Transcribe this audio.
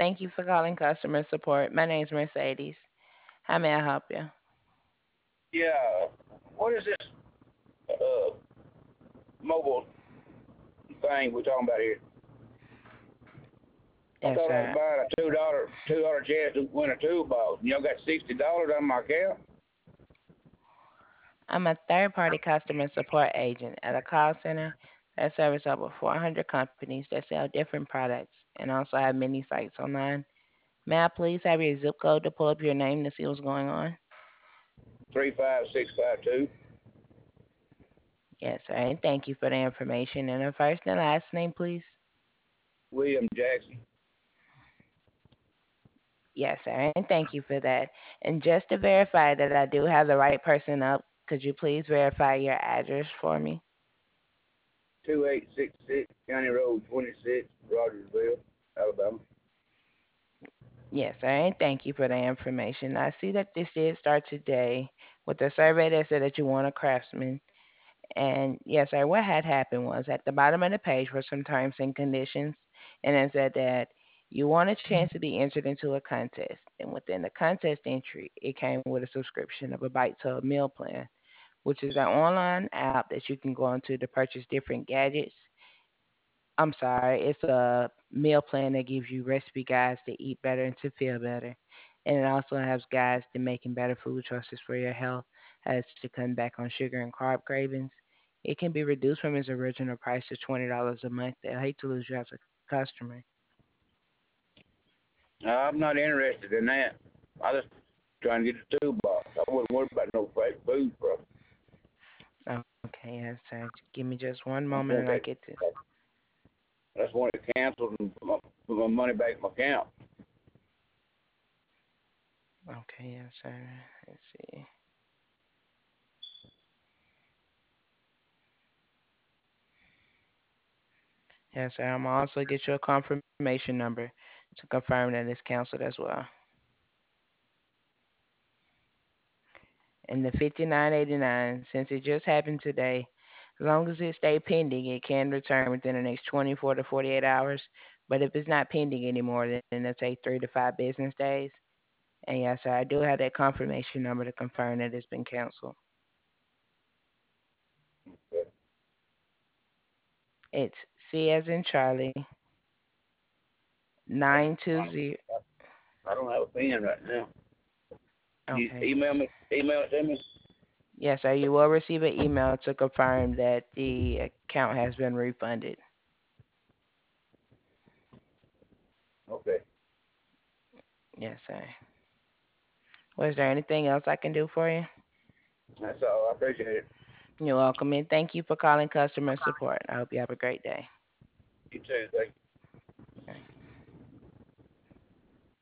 Thank you for calling customer support. My name's Mercedes. How may I help you? Yeah. What is this uh, mobile thing we're talking about here? I Yes, thought I was sir. buying a $2 chance to win a toolbox. Y'all got $60 on my account. I'm a third party customer support agent at a call center that serves over 400 companies that sell different products and also have many sites online. May I please have your zip code to pull up your name to see what's going on? 35652. Yes, sir. And thank you for the information. And a first and last name, please? William Jackson. Yes, sir. And thank you for that. And just to verify that I do have the right person up, could you please verify your address for me? 2866 County Road 26, Rogersville, Alabama. Yes, sir. And thank you for the information. I see that this did start today with a survey that said that you want a craftsman. And yes, sir, what had happened was at the bottom of the page were some terms and conditions, and it said that you want a chance to be entered into a contest. And within the contest entry, it came with a subscription of a Bite to a Meal plan, which is an online app that you can go into to purchase different gadgets. I'm sorry, it's a meal plan that gives you recipe guides to eat better and to feel better. And it also has guides to making better food choices for your health, as to cutting back on sugar and carb cravings. It can be reduced from its original price to $20 a month. I hate to lose you as a customer. I'm not interested in that. I just trying to get the toolbox. I wouldn't worry about no fake food, bro. Okay, yes, sir. Give me just one I moment and want I that. get this. I just want it canceled and put my money back in my account. Okay, yes, sir. Let's see. Yes, sir. I'm also get you a confirmation number to confirm that it's canceled as well. And the 59.89, since it just happened today, as long as it stay pending, it can return within the next 24 to 48 hours. But if it's not pending anymore, then it'll take 3 to 5 business days. And yes, sir, I do have that confirmation number to confirm that it's been canceled. It's C as in Charlie, 920. I don't have a pen right now. You Okay. email it to me. Yes, sir, you will receive an email to confirm that the account has been refunded. Okay. Yes, sir. Was there anything else I can do for you? That's all. I appreciate it. You're welcome, and thank you for calling customer support. I hope you have a great day. You too. Thank you.